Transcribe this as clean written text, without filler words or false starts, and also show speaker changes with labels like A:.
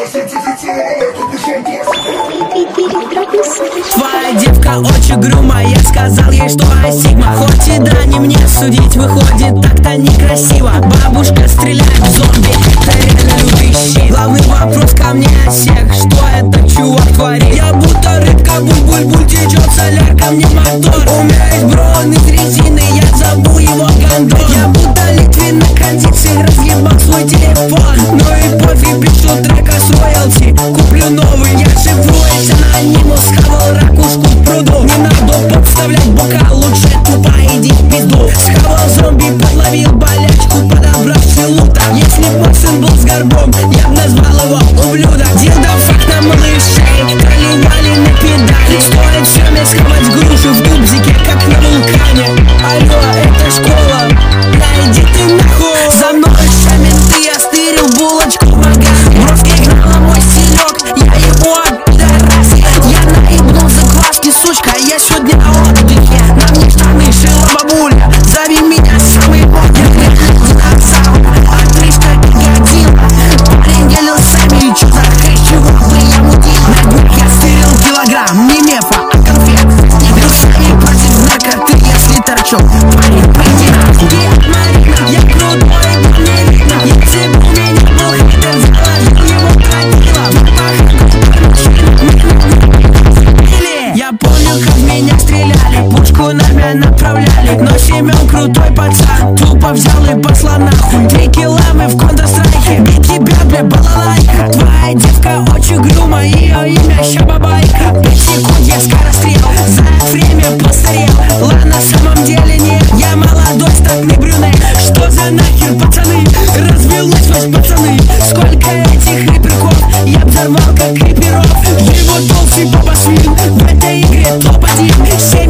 A: Твоя девка очень грубая, я сказал ей, что асигма. Хоть и да, не мне судить, выходит так-то некрасиво. Бабушка стреляет в зомби, это реально лютый щит. Главный вопрос ко мне всех, что это чувак творит? Я будто рыбка, буль-буль-буль, течет солярка, мне мотор. У меня есть брон из резины, я зову его гондон. Я будто Литвин на кондиции, разъебал свой телефон. Ну и пофиг, пишу трека с роялти, куплю новый, я живу этим анонимус. Схавал ракушку в пруду, не надо подставлять бокал, лучше тупо иди в пизду. Схавал зомби, подловил болячку, подобрав шелута. Если б мой сын был с горбом, я б назвал его ублюдок. Дилдофак на малышей, тролливали на педали. Стоит всеми схавать грушу в тубзике, как на вулкане. Алло, это школа, найди ты нахуй. За мной шаменты, я стырил булочку в магазине. Броски гнала мой стилек, я его пидорас. Я наебнул закваски, сучка, я сегодня на отдыхе. На мне штаны шила бабуля, зови меня самый модный динозавр. Отрыжка пигодила, парень делил сами, и чё за хэш, чего бы я мудил. На днях я стырил килограмм, не мефа, а конфет. Вирусами против наркоты, если торчу. Парень, пойди нахуй. Привет, Марина, я крутой, но не видно. Если бы у меня был хейтер, заложил его кротила. Я понял, как в меня стреляли, пушку на меня направляли. Но Семен крутой пацан, тупо взял и посла нахуй. 3 килла мы в контрстрайке, бить тебя, бля, балалайка. Твоя девка очень грума, ее имя Щабабайка. 5 секунд я скорострел, за время постарел. Ладно, на самом деле нет, я молодой статный брюнет. Что за нахер, пацаны, развелось вас, пацаны. Сколько этих рэперков, я взорвал как криперов. Его толстый папа свин, в этой игре топ-1.